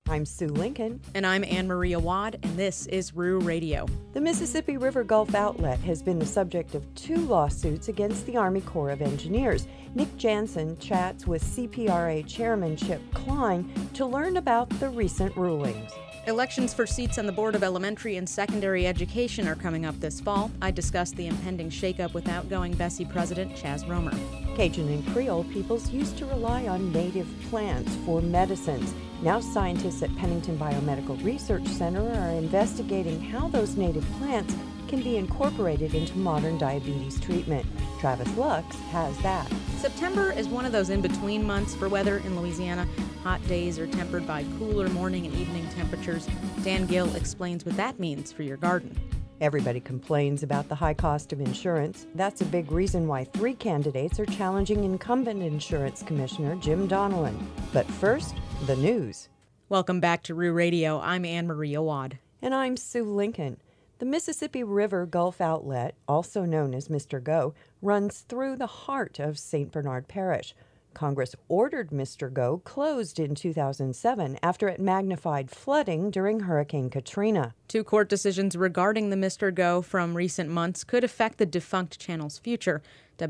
I'm Sue Lincoln. And I'm Anne Maria Wad, and this is RU Radio. The Mississippi River Gulf Outlet has been the subject of 2 lawsuits against the Army Corps of Engineers. Nick Jansen chats with CPRA Chairman Chip Klein to learn about the recent rulings. Elections for seats on the Board of Elementary and Secondary Education are coming up this fall. I discussed the impending shakeup with outgoing Bessie President Chaz Romer. Cajun and Creole peoples used to rely on native plants for medicines. Now scientists at Pennington Biomedical Research Center are investigating how those native plants can be incorporated into modern diabetes treatment. Travis Lux has that. September is one of those in-between months for weather in Louisiana. Hot days are tempered by cooler morning and evening temperatures. Dan Gill explains what that means for your garden. Everybody complains about the high cost of insurance. That's a big reason why 3 candidates are challenging incumbent insurance commissioner Jim Donelon. But first, the news. Welcome back to RU Radio. I'm Anne Maria Wad. And I'm Sue Lincoln. The Mississippi River Gulf Outlet, also known as Mr. Go, runs through the heart of St. Bernard Parish. Congress ordered Mr. Go closed in 2007 after it magnified flooding during Hurricane Katrina. 2 court decisions regarding the Mr. Go from recent months could affect the defunct channel's future.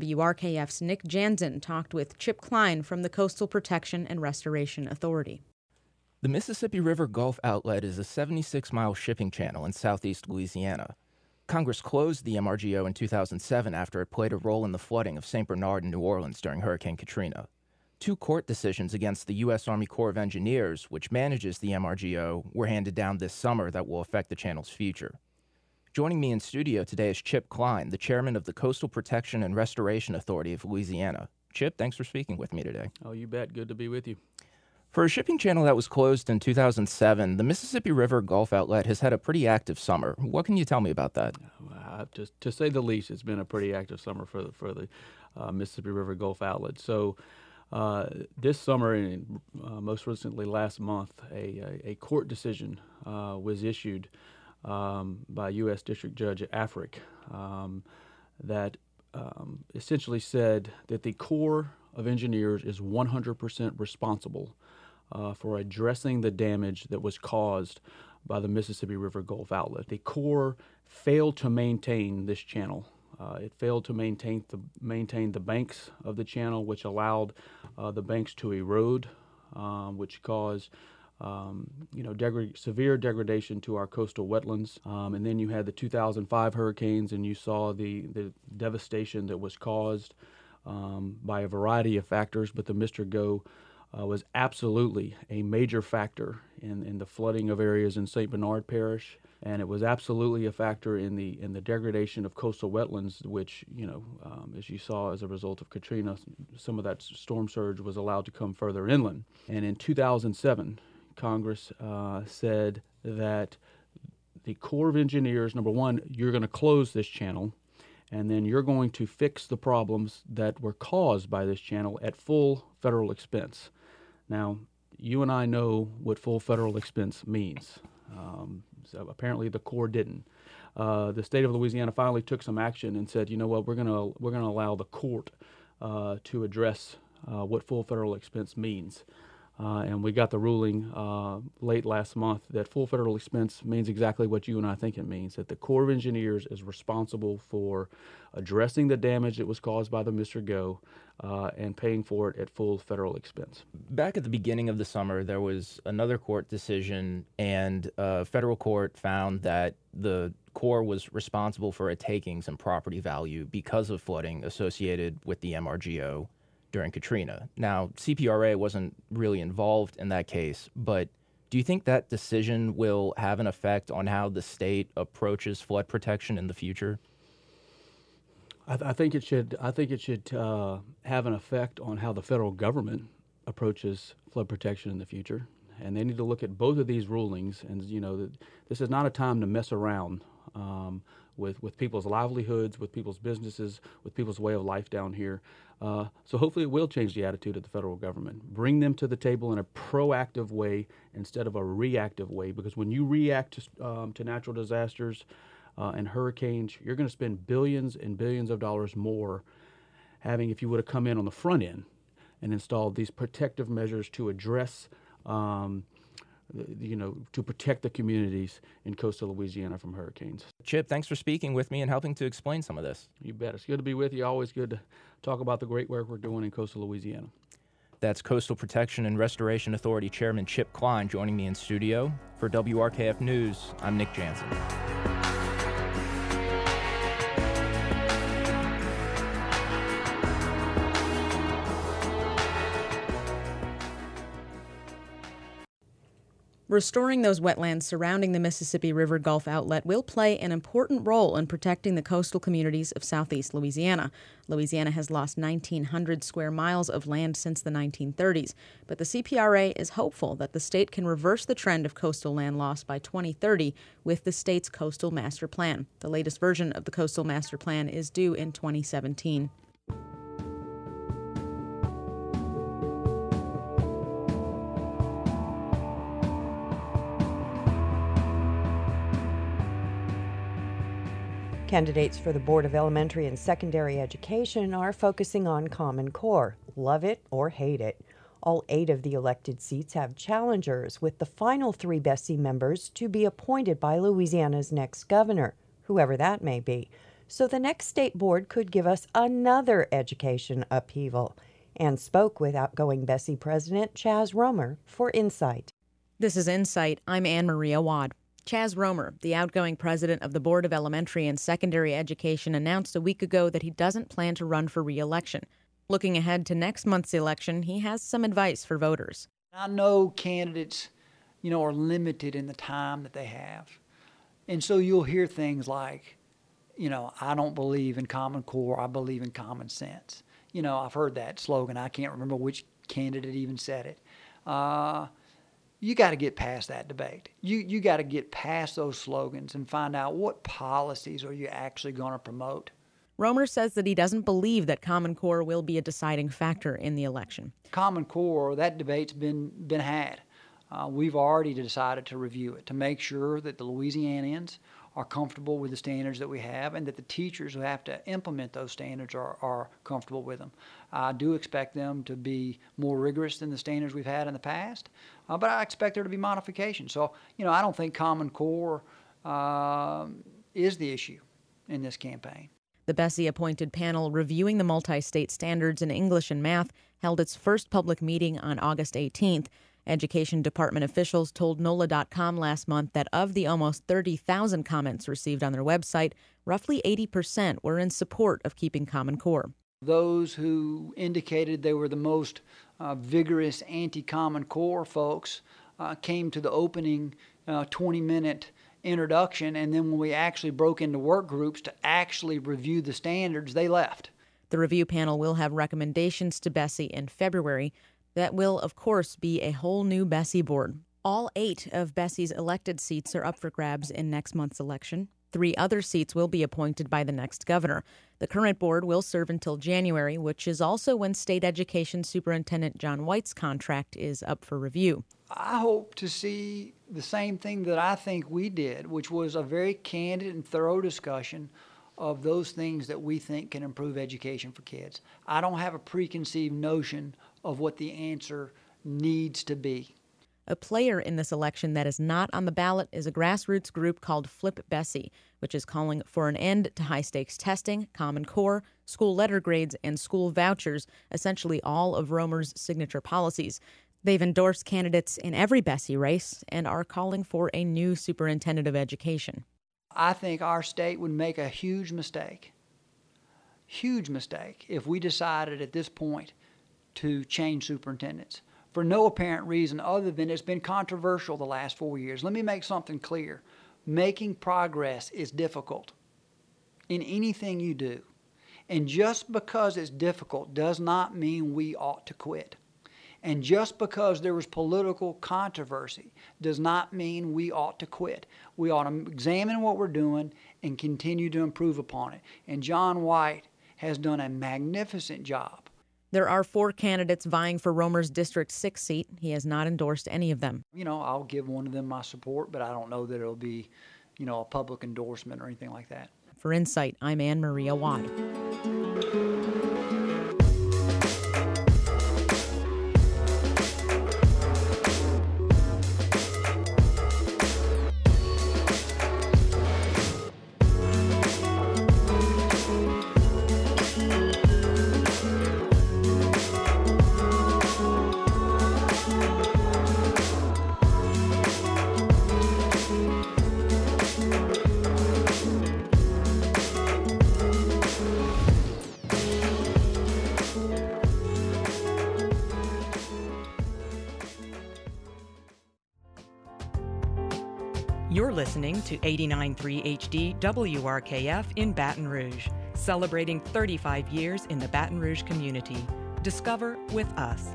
WRKF's Nick Jansen talked with Chip Klein from the Coastal Protection and Restoration Authority. The Mississippi River Gulf Outlet is a 76-mile shipping channel in southeast Louisiana. Congress closed the MRGO in 2007 after it played a role in the flooding of St. Bernard and New Orleans during Hurricane Katrina. 2 court decisions against the U.S. Army Corps of Engineers, which manages the MRGO, were handed down this summer that will affect the channel's future. Joining me in studio today is Chip Klein, the chairman of the Coastal Protection and Restoration Authority of Louisiana. Chip, thanks for speaking with me today. Oh, you bet. Good to be with you. For a shipping channel that was closed in 2007, the Mississippi River Gulf Outlet has had a pretty active summer. What can you tell me about that? To say the least, it's been a pretty active summer for the Mississippi River Gulf Outlet. So this summer, and most recently last month, a court decision was issued by U.S. District Judge Afric that essentially said that the Corps of Engineers is 100% responsible for addressing the damage that was caused by the Mississippi River Gulf Outlet. The Corps failed to maintain this channel. It failed to maintain the banks of the channel, which allowed the banks to erode, which caused severe degradation to our coastal wetlands. And then you had the 2005 hurricanes, and you saw the devastation that was caused by a variety of factors, but the Mr. Go was absolutely a major factor in the flooding of areas in St. Bernard Parish, and it was absolutely a factor in the degradation of coastal wetlands, which, as you saw as a result of Katrina, some of that storm surge was allowed to come further inland. And in 2007, Congress said that the Corps of Engineers, number one, you're going to close this channel, and then you're going to fix the problems that were caused by this channel at full federal expense. Now, you and I know what full federal expense means. So apparently the Corps didn't. The state of Louisiana finally took some action and said, you know what, we're going to allow the court to address what full federal expense means. And we got the ruling late last month that full federal expense means exactly what you and I think it means, that the Corps of Engineers is responsible for addressing the damage that was caused by the Mr. Go and paying for it at full federal expense. Back at the beginning of the summer, there was another court decision, and a federal court found that the Corps was responsible for a takings and property value because of flooding associated with the MRGO during Katrina. Now, CPRA wasn't really involved in that case, but do you think that decision will have an effect on how the state approaches flood protection in the future? I think it should. I think it should have an effect on how the federal government approaches flood protection in the future, and they need to look at both of these rulings. And this is not a time to mess around with people's livelihoods, with people's businesses, with people's way of life down here. So hopefully it will change the attitude of the federal government. Bring them to the table in a proactive way instead of a reactive way, because when you react to natural disasters and hurricanes, you're going to spend billions and billions of dollars more if you would have come in on the front end and installed these protective measures to address to protect the communities in coastal Louisiana from hurricanes. Chip, thanks for speaking with me and helping to explain some of this. You bet. It's good to be with you. Always good to talk about the great work we're doing in coastal Louisiana. That's Coastal Protection and Restoration Authority Chairman Chip Klein joining me in studio. For WRKF News, I'm Nick Jansen. Restoring those wetlands surrounding the Mississippi River Gulf outlet will play an important role in protecting the coastal communities of southeast Louisiana. Louisiana has lost 1,900 square miles of land since the 1930s, but the CPRA is hopeful that the state can reverse the trend of coastal land loss by 2030 with the state's Coastal Master Plan. The latest version of the Coastal Master Plan is due in 2017. Candidates for the Board of Elementary and Secondary Education are focusing on Common Core. Love it or hate it. All 8 of the elected seats have challengers, with the final 3 Bessie members to be appointed by Louisiana's next governor, whoever that may be. So the next state board could give us another education upheaval. And spoke with outgoing Bessie President Chaz Romer for Insight. This is Insight. I'm Anne Maria Wad. Chaz Romer, the outgoing president of the Board of Elementary and Secondary Education, announced a week ago that he doesn't plan to run for re-election. Looking ahead to next month's election, he has some advice for voters. I know candidates, are limited in the time that they have. And so you'll hear things like, I don't believe in Common Core, I believe in common sense. I've heard that slogan. I can't remember which candidate even said it. You got to get past that debate. You got to get past those slogans and find out what policies are you actually going to promote. Romer says that he doesn't believe that Common Core will be a deciding factor in the election. Common Core, that debate's been had. We've already decided to review it to make sure that the Louisianians are comfortable with the standards that we have and that the teachers who have to implement those standards are comfortable with them. I do expect them to be more rigorous than the standards we've had in the past, but I expect there to be modifications. So, I don't think Common Core is the issue in this campaign. The Bessie-appointed panel reviewing the multi-state standards in English and math held its first public meeting on August 18th. Education Department officials told NOLA.com last month that of the almost 30,000 comments received on their website, roughly 80% were in support of keeping Common Core. Those who indicated they were the most vigorous anti-Common Core folks came to the opening 20-minute introduction, and then when we actually broke into work groups to actually review the standards, they left. The review panel will have recommendations to Bessie in February. That will, of course, be a whole new Bessie board. All 8 of Bessie's elected seats are up for grabs in next month's election. 3 other seats will be appointed by the next governor. The current board will serve until January, which is also when State Education Superintendent John White's contract is up for review. I hope to see the same thing that I think we did, which was a very candid and thorough discussion of those things that we think can improve education for kids. I don't have a preconceived notion of what the answer needs to be. A player in this election that is not on the ballot is a grassroots group called Flip Bessie, which is calling for an end to high-stakes testing, Common Core, school letter grades, and school vouchers, essentially all of Romer's signature policies. They've endorsed candidates in every Bessie race and are calling for a new superintendent of education. I think our state would make a huge mistake, if we decided at this point to change superintendents for no apparent reason other than it's been controversial the last 4 years. Let me make something clear. Making progress is difficult in anything you do. And just because it's difficult does not mean we ought to quit. And just because there was political controversy does not mean we ought to quit. We ought to examine what we're doing and continue to improve upon it. And John White has done a magnificent job. There are 4 candidates vying for Romer's District 6 seat. He has not endorsed any of them. I'll give one of them my support, but I don't know that it'll be, a public endorsement or anything like that. For Insight, I'm Anne Maria Wad. You're listening to 89.3 HD WRKF in Baton Rouge, celebrating 35 years in the Baton Rouge community. Discover with us.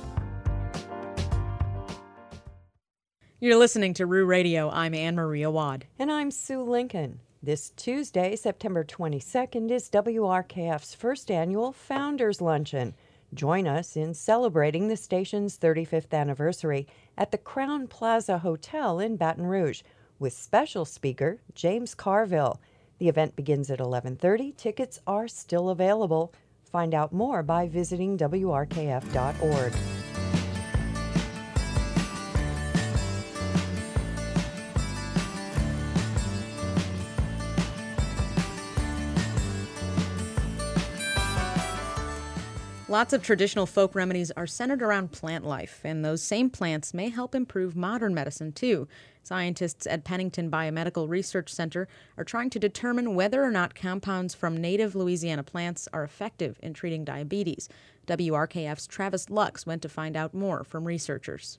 You're listening to Roo Radio. I'm Anne Maria Wad. And I'm Sue Lincoln. This Tuesday, September 22nd, is WRKF's first annual Founders Luncheon. Join us in celebrating the station's 35th anniversary at the Crown Plaza Hotel in Baton Rouge with special speaker James Carville. The event begins at 11:30. Tickets are still available. Find out more by visiting WRKF.org. Lots of traditional folk remedies are centered around plant life, and those same plants may help improve modern medicine, too. Scientists at Pennington Biomedical Research Center are trying to determine whether or not compounds from native Louisiana plants are effective in treating diabetes. WRKF's Travis Lux went to find out more from researchers.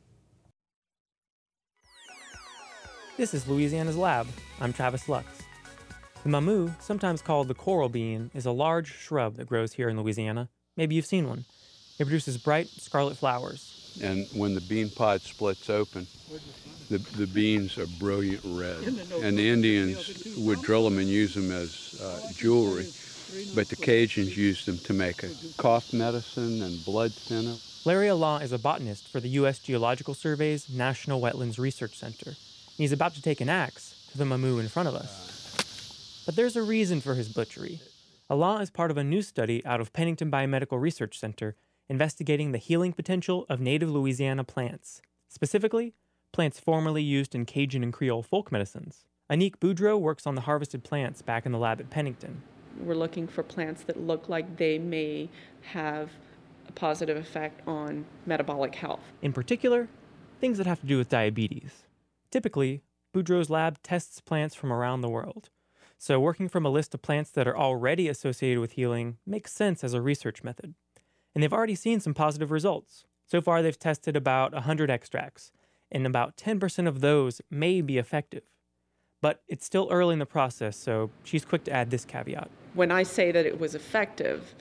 This is Louisiana's Lab. I'm Travis Lux. The mamu, sometimes called the coral bean, is a large shrub that grows here in Louisiana. Maybe you've seen one. It produces bright scarlet flowers. And when the bean pod splits open, the beans are brilliant red. And the Indians would drill them and use them as jewelry, but the Cajuns used them to make a cough medicine and blood thinner. Larry Allah is a botanist for the U.S. Geological Survey's National Wetlands Research Center. He's about to take an axe to the mamu in front of us. But there's a reason for his butchery. Allah is part of a new study out of Pennington Biomedical Research Center investigating the healing potential of native Louisiana plants, specifically plants formerly used in Cajun and Creole folk medicines. Anique Boudreau works on the harvested plants back in the lab at Pennington. We're looking for plants that look like they may have a positive effect on metabolic health. In particular, things that have to do with diabetes. Typically, Boudreau's lab tests plants from around the world. So working from a list of plants that are already associated with healing makes sense as a research method. And they've already seen some positive results. So far, they've tested about 100 extracts, and about 10% of those may be effective. But it's still early in the process, so she's quick to add this caveat. When I say that it was effective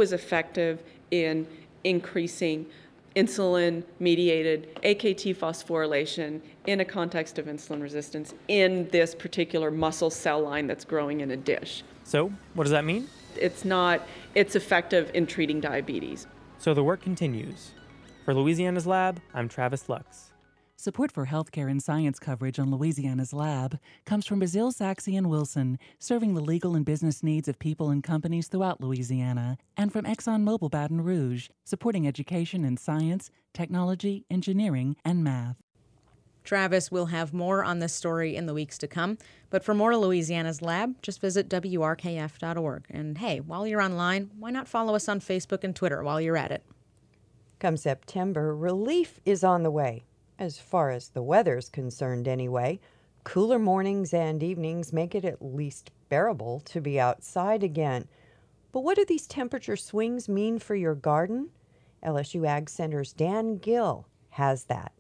in increasing insulin-mediated AKT phosphorylation in a context of insulin resistance in this particular muscle cell line that's growing in a dish. So, what does that mean? It's effective in treating diabetes. So the work continues. For Louisiana's Lab, I'm Travis Lux. Support for healthcare and science coverage on Louisiana's Lab comes from Basil Saxey and Wilson, serving the legal and business needs of people and companies throughout Louisiana, and from ExxonMobil Baton Rouge, supporting education in science, technology, engineering, and math. Travis will have more on this story in the weeks to come, but for more Louisiana's Lab, just visit WRKF.org. And hey, while you're online, why not follow us on Facebook and Twitter while you're at it? Come September, relief is on the way. As far as the weather's concerned anyway. Cooler mornings and evenings make it at least bearable to be outside again. But what do these temperature swings mean for your garden? LSU Ag Center's Dan Gill has that.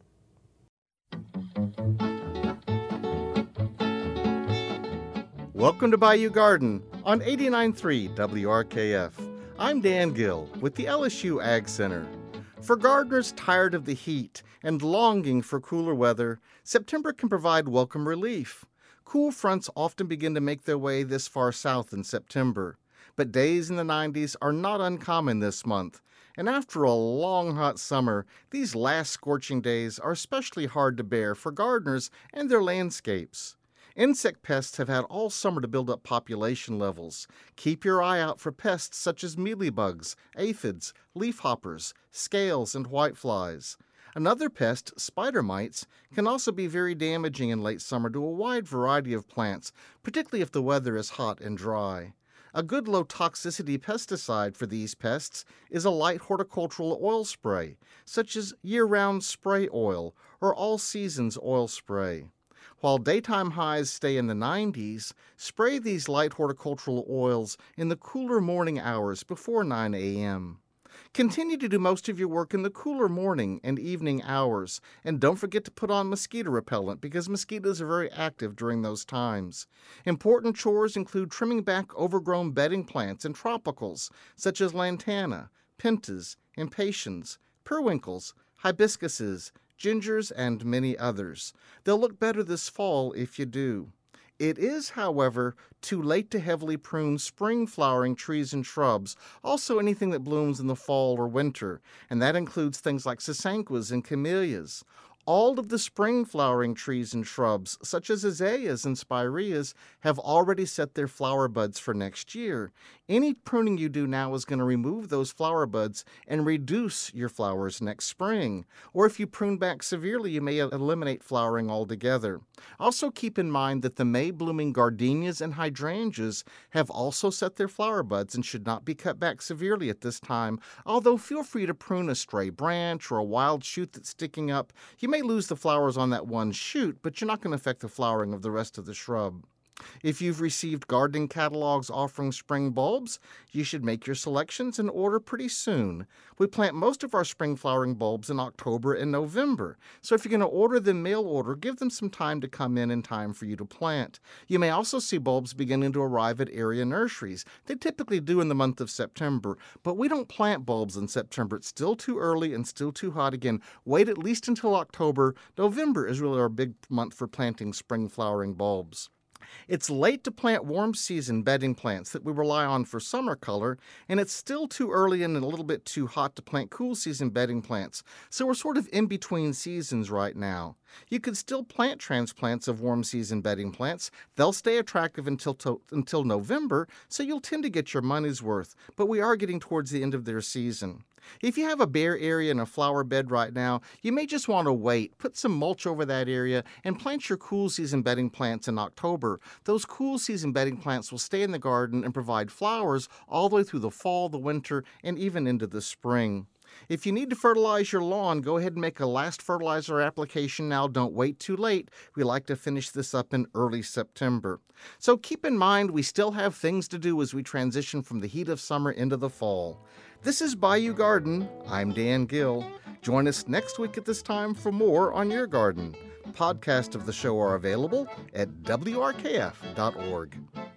Welcome to Bayou Garden on 89.3 WRKF. I'm Dan Gill with the LSU Ag Center. For gardeners tired of the heat and longing for cooler weather, September can provide welcome relief. Cool fronts often begin to make their way this far south in September, but days in the 90s are not uncommon this month. And after a long hot summer, these last scorching days are especially hard to bear for gardeners and their landscapes. Insect pests have had all summer to build up population levels. Keep your eye out for pests such as mealybugs, aphids, leafhoppers, scales, and whiteflies. Another pest, spider mites, can also be very damaging in late summer to a wide variety of plants, particularly if the weather is hot and dry. A good low-toxicity pesticide for these pests is a light horticultural oil spray, such as year-round spray oil or all-seasons oil spray. While daytime highs stay in the 90s, spray these light horticultural oils in the cooler morning hours before 9 a.m. Continue to do most of your work in the cooler morning and evening hours, and don't forget to put on mosquito repellent because mosquitoes are very active during those times. Important chores include trimming back overgrown bedding plants and tropicals, such as lantana, pentas, impatiens, periwinkles, hibiscuses, gingers, and many others. They'll look better this fall if you do. It is, however, too late to heavily prune spring-flowering trees and shrubs, also anything that blooms in the fall or winter, and that includes things like sasanquas and camellias. All of the spring-flowering trees and shrubs, such as azaleas and spireas, have already set their flower buds for next year. Any pruning you do now is going to remove those flower buds and reduce your flowers next spring. Or if you prune back severely, you may eliminate flowering altogether. Also keep in mind that the May-blooming gardenias and hydrangeas have also set their flower buds and should not be cut back severely at this time, although feel free to prune a stray branch or a wild shoot that's sticking up. You may lose the flowers on that one shoot, but you're not going to affect the flowering of the rest of the shrub. If you've received gardening catalogs offering spring bulbs, you should make your selections and order pretty soon. We plant most of our spring flowering bulbs in October and November, so if you're going to order them mail order, give them some time to come in time for you to plant. You may also see bulbs beginning to arrive at area nurseries. They typically do in the month of September, but we don't plant bulbs in September. It's still too early and still too hot again. Wait at least until October. November is really our big month for planting spring flowering bulbs. It's late to plant warm season bedding plants that we rely on for summer color, and it's still too early and a little bit too hot to plant cool season bedding plants, so we're sort of in between seasons right now. You could still plant transplants of warm season bedding plants. They'll stay attractive until November, so you'll tend to get your money's worth, but we are getting towards the end of their season. If you have a bare area and a flower bed right now, you may just want to wait, put some mulch over that area, and plant your cool season bedding plants in October. Those cool season bedding plants will stay in the garden and provide flowers all the way through the fall, the winter, and even into the spring. If you need to fertilize your lawn, go ahead and make a last fertilizer application now. Don't wait too late. We like to finish this up in early September. So keep in mind we still have things to do as we transition from the heat of summer into the fall. This is Bayou Garden. I'm Dan Gill. Join us next week at this time for more on your garden. Podcasts of the show are available at wrkf.org.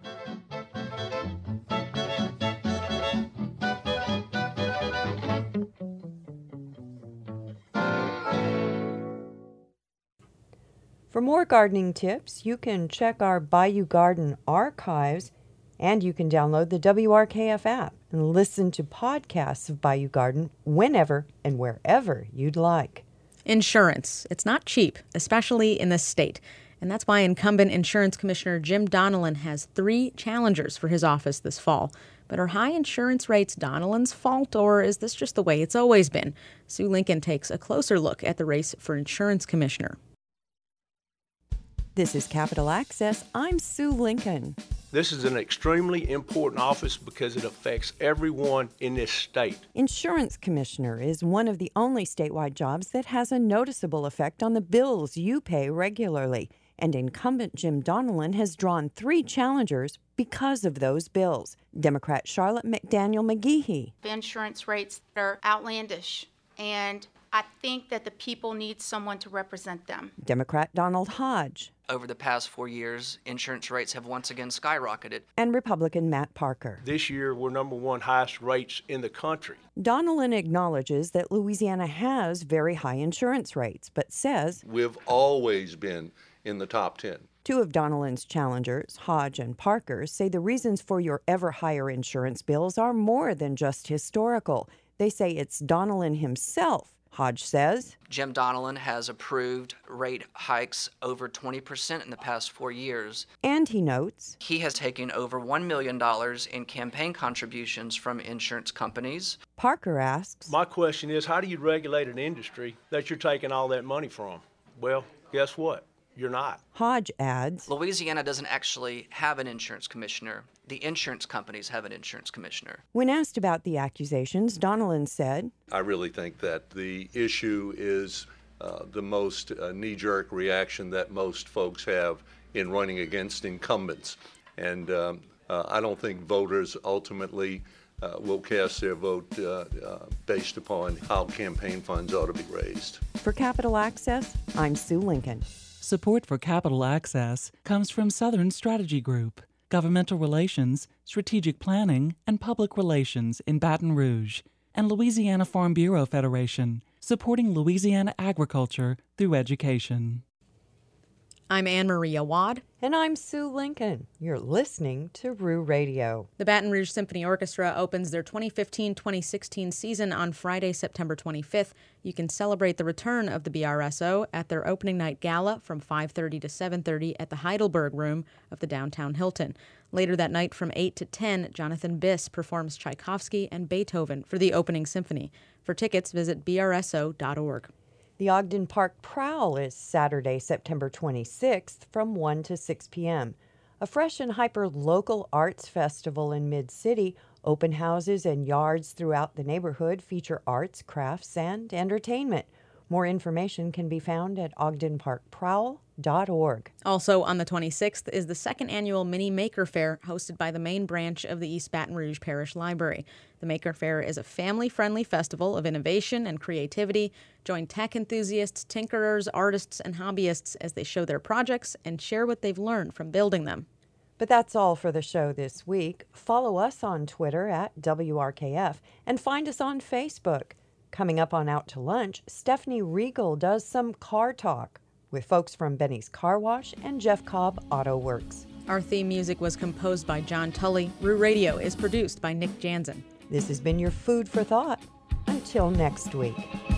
For more gardening tips, you can check our Bayou Garden archives, and you can download the WRKF app and listen to podcasts of Bayou Garden whenever and wherever you'd like. Insurance. It's not cheap, especially in this state. And that's why incumbent Insurance Commissioner Jim Donelon has 3 challengers for his office this fall. But are high insurance rates Donelon's fault, or is this just the way it's always been? Sue Lincoln takes a closer look at the race for Insurance Commissioner. This is Capital Access. I'm Sue Lincoln. This is an extremely important office because it affects everyone in this state. Insurance Commissioner is one of the only statewide jobs that has a noticeable effect on the bills you pay regularly. And incumbent Jim Donelon has drawn 3 challengers because of those bills. Democrat Charlotte McDaniel McGehee. The insurance rates are outlandish, and I think that the people need someone to represent them. Democrat Donald Hodge. Over the past 4 years, insurance rates have once again skyrocketed. And Republican Matt Parker. This year, we're #1 highest rates in the country. Donelon acknowledges that Louisiana has very high insurance rates, but says we've always been in the top 10. 2 of Donelon's challengers, Hodge and Parker, say the reasons for your ever higher insurance bills are more than just historical. They say it's Donelon himself. Hodge says Jim Donelon has approved rate hikes over 20% in the past 4 years. And he notes he has taken over $1 million in campaign contributions from insurance companies. Parker asks, my question is, how do you regulate an industry that you're taking all that money from? Well, guess what? You're not. Hodge adds, Louisiana doesn't actually have an insurance commissioner. The insurance companies have an insurance commissioner. When asked about the accusations, Donelon said, I really think that the issue is the most knee-jerk reaction that most folks have in running against incumbents. And I don't think voters ultimately will cast their vote based upon how campaign funds ought to be raised. For Capital Access, I'm Sue Lincoln. Support for Capital Access comes from Southern Strategy Group, Governmental Relations, Strategic Planning, and Public Relations in Baton Rouge, and Louisiana Farm Bureau Federation, supporting Louisiana agriculture through education. I'm Anne-Marie Awad. And I'm Sue Lincoln. You're listening to Roo Radio. The Baton Rouge Symphony Orchestra opens their 2015-2016 season on Friday, September 25th. You can celebrate the return of the BRSO at their opening night gala from 5:30 to 7:30 at the Heidelberg Room of the downtown Hilton. Later that night from 8 to 10, Jonathan Biss performs Tchaikovsky and Beethoven for the opening symphony. For tickets, visit brso.org. The Ogden Park Prowl is Saturday, September 26th from 1 to 6 p.m. A fresh and hyper-local arts festival in Mid-City. Open houses and yards throughout the neighborhood feature arts, crafts, and entertainment. More information can be found at ogdenparkprowl.org. Also on the 26th is the second annual Mini Maker Fair hosted by the main branch of the East Baton Rouge Parish Library. The Maker Fair is a family-friendly festival of innovation and creativity. Join tech enthusiasts, tinkerers, artists, and hobbyists as they show their projects and share what they've learned from building them. But that's all for the show this week. Follow us on Twitter at WRKF and find us on Facebook. Coming up on Out to Lunch, Stephanie Regal does some car talk with folks from Benny's Car Wash and Jeff Cobb Auto Works. Our theme music was composed by John Tully. Roo Radio is produced by Nick Jansen. This has been your food for thought. Until next week.